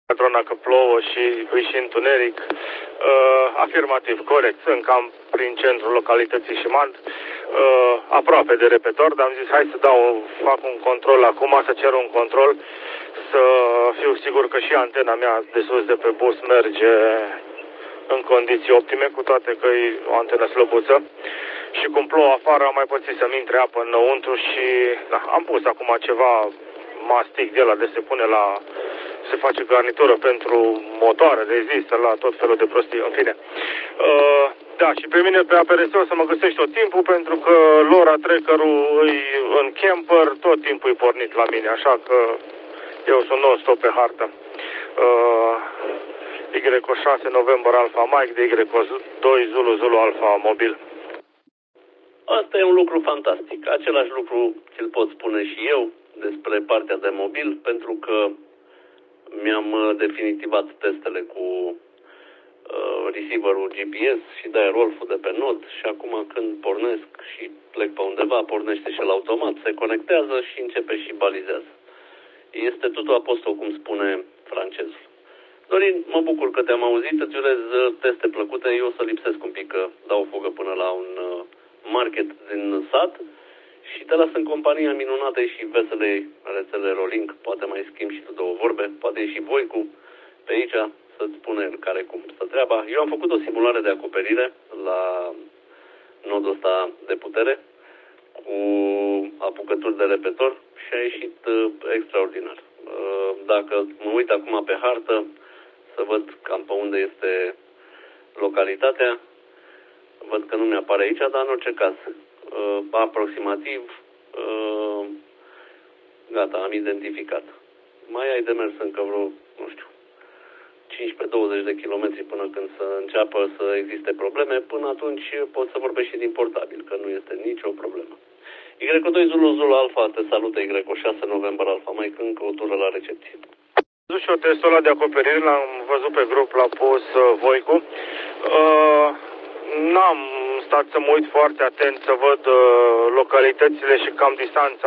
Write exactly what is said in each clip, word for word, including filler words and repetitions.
Patrona că plouă și îi și întuneric. Uh, afirmativ, corect. Sunt cam prin centrul localității Șimand, uh, aproape de repetor, dar am zis hai să dau, fac un control acum, să cer un control, să fiu sigur că și antena mea de sus de pe bus merge în condiții optime, cu toate că e o antenă slăbuță. Și cum plouă afară, am mai pățit să-mi intre apă înăuntru și da, am pus acum ceva mastic de ăla de se pune la... se face garnitură pentru motoare, rezistă la tot felul de prostii, în fine. Uh, da, și pe mine pe A P R S o să mă găsești tot timpul, pentru că Lora Trekker-ul îi în camper, tot timpul e pornit la mine, așa că eu sunt non-stop pe hartă. Uh, Y șase November Alpha Mike de Y doi Zulu Zulu Alpha Mobil. Asta e un lucru fantastic. Același lucru ți-l pot spune și eu despre partea de mobil, pentru că mi-am definitivat testele cu uh, receiverul G P S și de Rolf-ul de pe nod și acum când pornesc și plec pe undeva, pornește și el automat, se conectează și începe și balizează. Este totul apostol, cum spune francezul. Dorin, mă bucur că te-am auzit, îți urez teste plăcute, eu o să lipsesc un pic că dau o fugă până la un uh, market din sat și te las în compania minunatei și veselei rețele Rolink. Poate mai schimb și tu două vorbe, poate e și Voicu pe aici să-ți spune el care cum stă treaba. Eu am făcut o simulare de acoperire la nodul ăsta de putere cu apucături de repetor și a ieșit uh, extraordinar. Uh, dacă mă uit acum pe hartă să văd cam pe unde este localitatea, văd că nu mi-apare aici, dar în orice caz, uh, aproximativ, uh, gata, am identificat. Mai ai de mers încă vreo, nu știu, cincisprezece douăzeci de kilometri până când să înceapă să existe probleme. Până atunci poți să vorbești și din portabil, că nu este nicio problemă. Y doi Zulu Zulu Alpha, te salută Y șase November Alpha, mai încă o tură la recepție. Am văzut și eu testul ăla de acoperire, l-am văzut pe grup, l-a pus uh, Voicu. Uh, n-am stat să mă uit foarte atent să văd uh, localitățile și cam distanța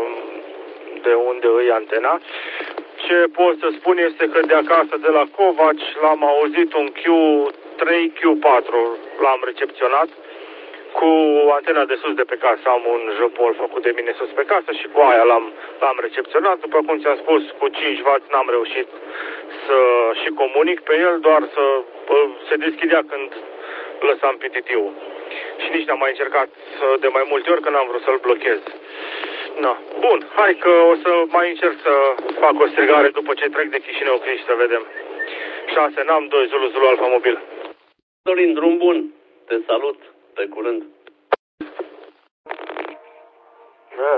de unde îi antena. Ce pot să spun este că de acasă, de la Covaci, l-am auzit un Q trei Q patru, l-am recepționat. Cu antena de sus de pe casă, am un jopol făcut de mine sus pe casă și cu aia l-am, l-am recepționat. După cum ți-am spus, cu cinci wați n-am reușit să și comunic pe el, doar să se deschidea când lăsam P T T-ul. Și nici n-am mai încercat de mai multe ori, că n-am vrut să-l blochez. No. Bun, hai că o să mai încerc să fac o strigare după ce trec de Chișinău Criș, să vedem. șase N A M doi Zulu Zulu Alpha Mobil. Dorin, drum bun, te salut. Pe curând. Da.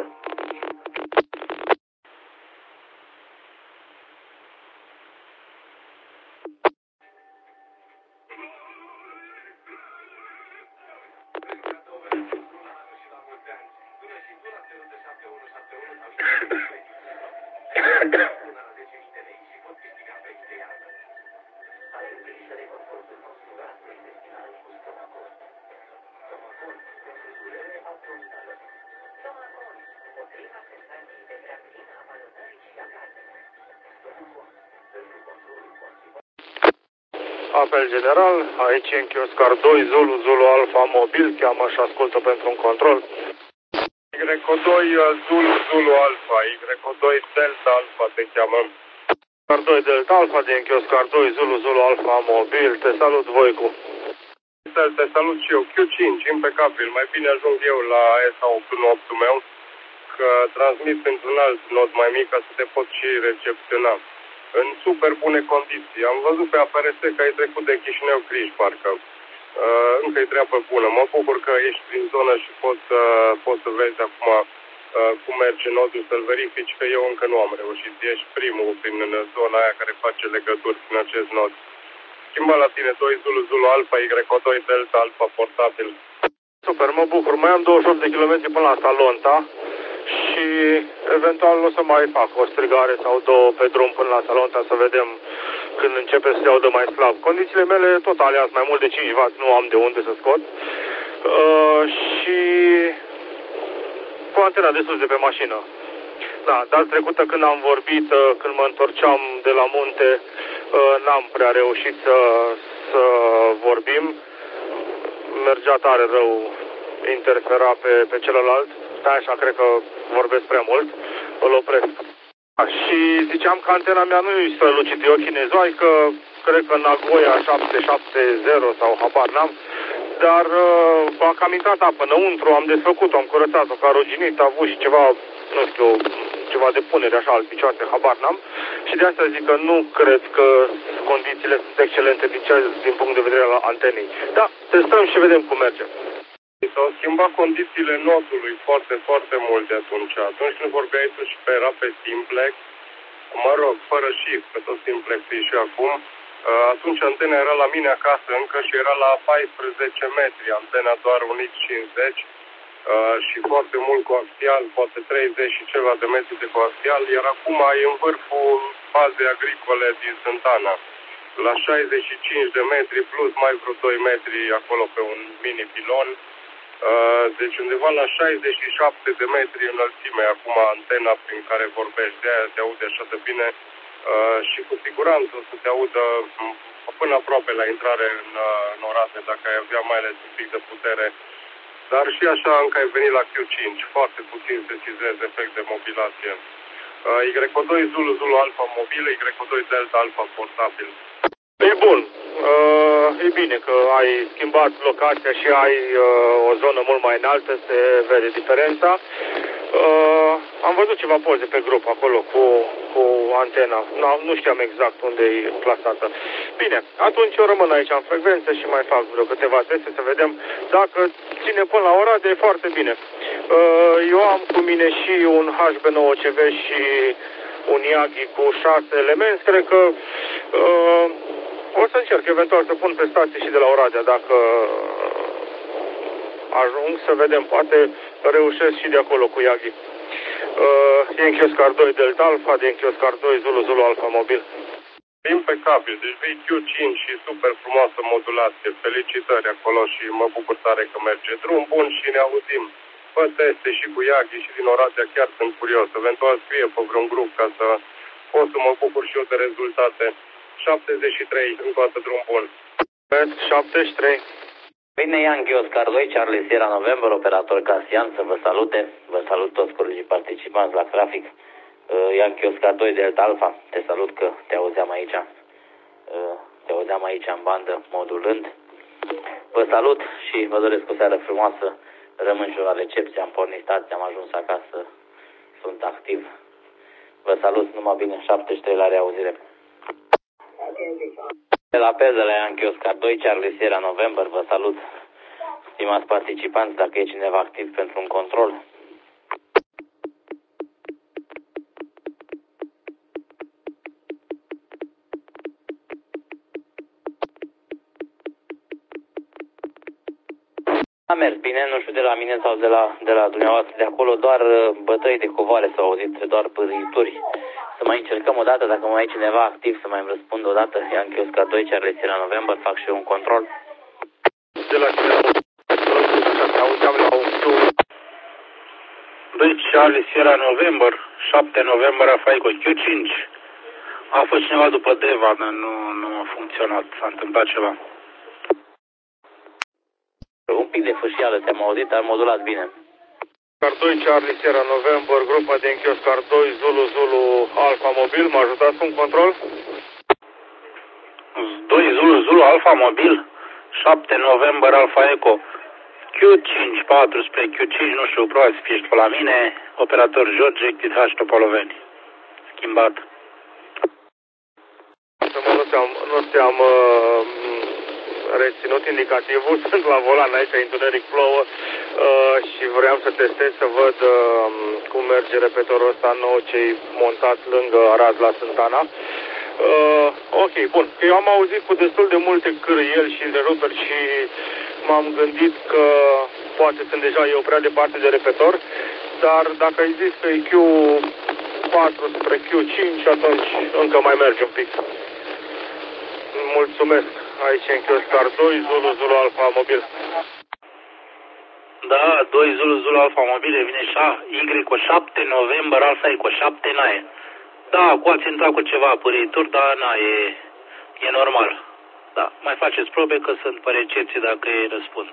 Apel general, aici în Chioscar doi Zulu Zulu Alpha Mobil, cheamă și ascultă pentru un control. Y doi Zulu Zulu Alpha, Y doi Delta Alpha te cheamă. Chioscar doi Delta Alpha din Chioscar doi Zulu Zulu Alpha Mobil, te salut Voicu. Te salut și eu, Q cinci, impecabil, mai bine ajung eu la E S A opt unu opt meu, că transmit într-un alt nod mai mic ca să te pot și recepționa. În super bune condiții. Am văzut pe A P R S că ai trecut de Chișinău Criș, parcă. Uh, încă e treabă bună. Mă bucur că ești prin zonă și poți să, poți să vezi acum uh, cum merge nodul, să-l verifici, că eu încă nu am reușit. Ești primul prin zona aia care face legături prin acest nod. Schimba la tine doi Zulu Zulu Alpha, Y doi Delta Alpha portabil. Super, mă bucur. Mai am douăzeci și opt de kilometri până la Salonta. Și eventual o să mai fac o strigare sau două pe drum până la Salonta să vedem când începe să se audă mai slab. Condițiile mele tot alea, mai mult de cinci wați, nu am de unde să scot. Uh, și cu antena de sus de pe mașină. Da, dar trecută când am vorbit, când mă întorceam de la munte, n-am prea reușit să, să vorbim. Mergea tare rău, interfera pe, pe celălalt. Da, așa, cred că vorbesc prea mult. Îl opresc. Și ziceam că antena mea nu e strălucit, e o chinezoaică, cred că Nagoya șapte șapte zero sau habar n-am, dar uh, a cam intrat apă înăuntru, am desfăcut-o, am curățat-o, că a ruginit, a avut și ceva, nu știu, ceva de punere așa al picioase, habar n-am, și de asta zic că nu cred că condițiile sunt excelente din, ce, din punct de vedere al antenei. Da, testăm și vedem cum merge. S-au schimbat condițiile nodului foarte, foarte mult de atunci. Atunci când vorbeai tu și pe era pe simplex, mă rog, fără shift, că tot simplex e și acum, atunci antena era la mine acasă încă și era la paisprezece metri, antena doar un X cincizeci și foarte mult coaxial, poate treizeci și ceva de metri de coaxial, iar acum e în vârful bazei agricole din Sântana, la șaizeci și cinci de metri plus mai vreo doi metri acolo pe un mini pilon. Deci undeva la șaizeci și șapte de metri înălțime acum antena prin care vorbești, de aia te aude așa de bine și cu siguranță o să te audă până aproape la intrare în, în orașe dacă ai avea mai ales un pic de putere. Dar și așa încă ai venit la Q cinci, foarte puțin sesizezi efect de mobilație. Y O doi Zulu Zulu Alpha mobil, Y O doi Delta Alpha portabil. E bun. Uh, e bine că ai schimbat locația și ai uh, o zonă mult mai înaltă, se vede diferența. Uh, am văzut ceva poze pe grup acolo cu, cu antena. No, nu știam exact unde e plasată. Bine, atunci eu rămân aici în frecvență și mai fac vreo câteva teste să vedem dacă ține până la ora de foarte bine. Uh, eu am cu mine și un H B nouă C V și un Yagi cu șase elemente. Cred că uh, o să încerc eventual să pun pe stație și de la Oradea, dacă ajung să vedem, poate reușesc și de acolo cu Yagi. Uh, Yankee Oscar doi Delta Alpha, Yankee Oscar doi Zulu Zulu Alpha mobil. Impecabil, deci vei Q cinci și super frumoasă modulație, felicitări acolo și mă bucur tare că merge drum bun și ne auzim. Fă teste și cu Yagi și din Oradea, chiar sunt curios, eventual scrie pe vreun grup ca să pot să mă bucur și eu de rezultate. șaptezeci și trei, încă o dată drum bun. șaptezeci și trei. Bine, Yankee Oscar doi, Charlie Sierra November, operator Casian, să vă salute. Vă salut toți colegii participanți la trafic. Uh, Yankee Oscar doi Delta Alpha, te salut că te auzeam aici. Uh, te auzeam aici în bandă, modulând. Vă salut și vă doresc o seară frumoasă. Rămân și eu la recepție, am pornit stația, am ajuns acasă, sunt activ. Vă salut, numai bine, șaptezeci și trei la reauzire. De la pe de la Yankee Oscar doi, Charlie Sierra November, vă salut, stimați participanți, dacă e cineva activ pentru un control. A mers bine, nu știu de la mine sau de la, de la dumneavoastră de acolo, doar bătăi de covoare s-au auzit, doar pârâituri. Să mai încercăm o dată, dacă mai e cineva activ, să mai îmi răspundă o dată. Yankee Oscar doi, Charlie Sierra November, fac și eu un control. De la cine auzeam la un doi Charlie Sierra November, șapte November a făcut Q cinci. A fost cineva după Deva, dar nu, nu a funcționat, s-a întâmplat ceva. Un pic de fâșială, te-am auzit, dar modulat bine. Oscar doi, Charlie Sierra November, grupa de Yankee Oscar doi, Zulu Zulu Alpha mobil, mă ajutați cu un control? doi Zulu Zulu Alpha mobil, șapte November Alpha Echo, Q cinci patru spre Q cinci, nu știu, probabil să fie ești pe la mine, operator George, T H Topoloveni. Schimbat. Nu ți-am, nu ți-am uh, reținut indicativul, sunt la volan aici, întuneric plouă uh, și vreau să testez să văd uh, cum merge repetorul ăsta nou ce-i montat lângă Arad la Sântana. Uh, ok, bun. Eu am auzit cu destul de multe cârâieli și întreruperi și m-am gândit că poate sunt deja eu prea departe de repetor, dar dacă ai zis că e Q patru spre Q cinci, atunci încă mai merge un pic. Mulțumesc. Aici Yankee Oscar doi, Zulu Zulu Alpha mobil. Da, doi Zulu Zulu Alfa Mobile vine șa, Y cu șapte November Alfa Eco șapte Naie. Da, cu ați intrat cu ceva apărăituri, dar na, e, e normal. Da, mai faceți probe că sunt pe recepție dacă ei răspund.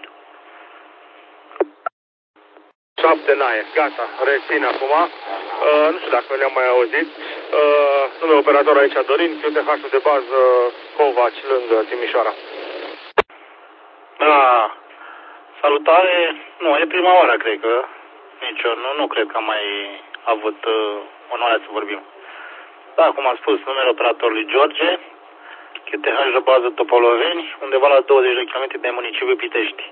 șapte Naie, gata, rețin acum. Uh, nu știu dacă ne-am mai auzit. Uh, nume operator aici Dorin, Q T H-ul de bază Covaci, lângă Timișoara. Da, salutare. Nu, e prima oară, cred că. Nici eu nu, nu cred că am mai avut uh, onoarea să vorbim. Da, cum am spus, numele operatorului George, Q T H de bază Topoloveni, undeva la douăzeci de kilometri de municipiul Pitești.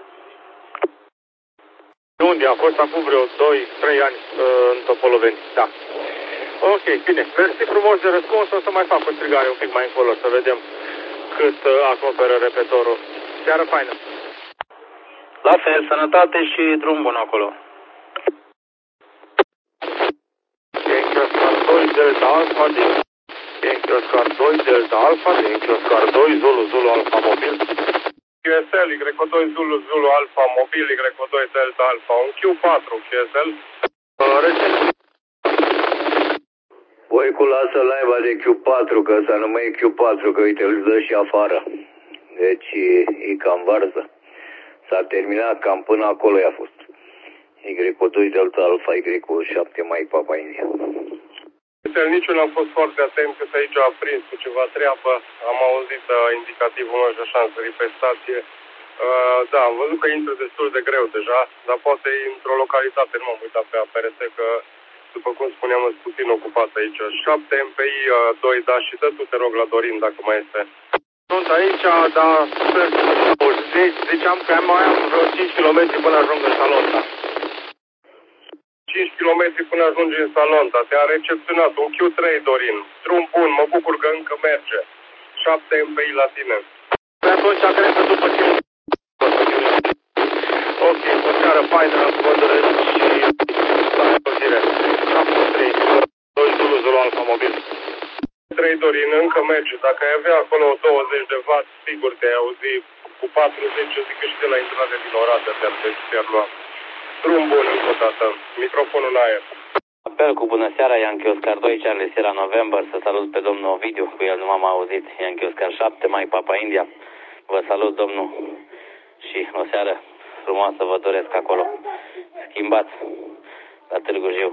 Unde? A fost acum vreo doi trei ani uh, în Topoloveni, da. Ok, bine. Mersi frumos de răspuns, o să mai fac o strigare un pic mai încolo, să vedem cât uh, acoperă repetorul. Seară faină! La fel, sănătate și drum bun acolo. Yankee Oscar doi Delta Alpha din Yankee Oscar doi Delta Alpha din Yankee Oscar doi Zulu Zulu Alpha Mobil. Q S L, Y doi Zulu Zulu Alpha Mobil, Y doi Delta Alpha, un Q patru Q S L. Uh, rețin. Voi cu lasă laiba de Q patru, că ăsta nu mai e Q patru, că uite, îl dă și afară. Deci e, e cam varză. S-a terminat, cam până acolo i-a fost. Y doi Delta Alpha, Y șapte Mike Papa India. Nici eu n-am fost foarte atent, că aici a prins cu ceva treabă. Am auzit uh, indicativul meu și așa am sărit pe stație. Uh, da, am văzut că intră destul de greu deja, dar poate într-o localitate, nu m-am uitat pe A P R S, că după cum spuneam, sunt puțin ocupat aici. șapte M P I uh, doi, da, și dă tu, te rog, la Dorin, dacă mai este. Sunt aici, dar sper să nu zici, ziceam că mai am vreo cinci kilometri până ajung în salon, da. cinci kilometri până ajungi în salon, dar te-a recepționat un Q trei, Dorin. Drum bun, mă bucur că încă merge. șapte M P I la tine. Pe atunci cred că după ce... Ok, o seară faină, vă doresc și la reauzire. șapte trei doi Zulu Zulu Alpha Mobil. trei, Dorin, încă merge. Dacă ai avea acolo douăzeci de watt, sigur te-ai auzi. Cu patruzeci, eu zic că și de la intrare din Oradea te-ar te lua. Drum bun încă o dată. Microfonul în aer. Apel cu bună seara, Yankee Oscar doi, Charlie Sierra November, să salut pe domnul Ovidiu, cu el nu m-am auzit, Yankee Oscar șapte, Mike Papa India. Vă salut, domnul, și o seară frumoasă vă doresc acolo. Schimbați la Târgu Jiu.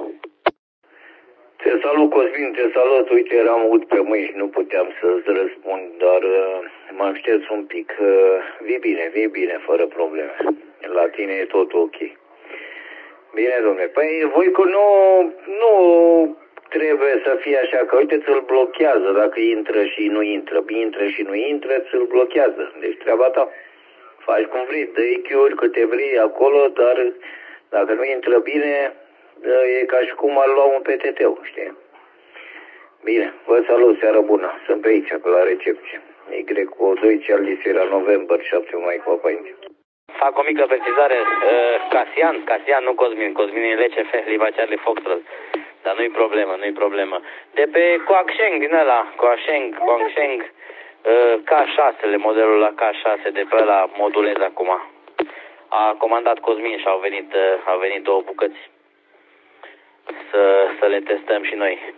Te salut, Cosmin, te salut. Uite, eram ud pe mâini și nu puteam să-ți răspund, dar uh, mă aștept un pic. Uh, vii bine, vii bine, fără probleme. La tine e totul ok. Bine, domnule. Păi, voi că nu, nu trebuie să fie așa, că uite, ți-l blochează dacă intră și nu intră. Intră și nu intră, ți-l blochează. Deci treaba ta. Faci cum vrei, dă I Q-uri câte vrei acolo, dar dacă nu intră bine, e ca și cum ar lua un P T T-ul, știi? Bine, vă salut, seară bună. Sunt pe aici, pe la recepție. Y doi Charlie Sierra November șapte Mike Papa India. Fac o mică precizare, uh, Casian, Casian, nu Cosmin, Cosmin e L C F, Liva Charlie Foxtrot, dar nu-i problemă, nu-i problemă. De pe Coaxeng, din ăla, Coaxeng, Coaxeng, uh, K șase, modelul la K șase, de pe ăla modulez acum. A comandat Cosmin și au venit, uh, au venit două bucăți să, să le testăm și noi.